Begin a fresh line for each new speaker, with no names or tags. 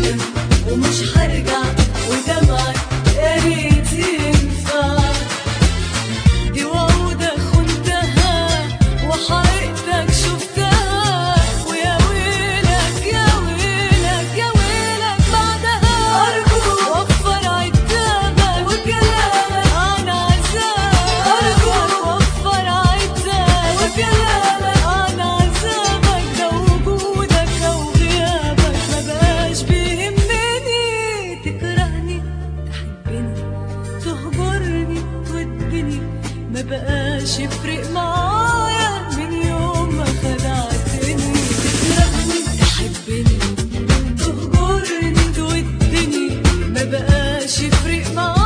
ومش هرجع ودمعك يا ريت ينفع. دي وعودك خنتها وحقيقتك شفتها، ويا ويلك يا ويلك يا ويلك بعدها. أرجوك وفر عتابك وكلامك عن عذابك، أرجوك وفر عتابك وكلامك عن عذابك. ده وجودك أو غيابك مبقاش بيهمني. تكرهني تحبني تهجرني تودني، مبقاش يفرق معايا من يوم ما خدعتني. تكرهني تحبني تهجرني تودني، مبقاش يفرق معايا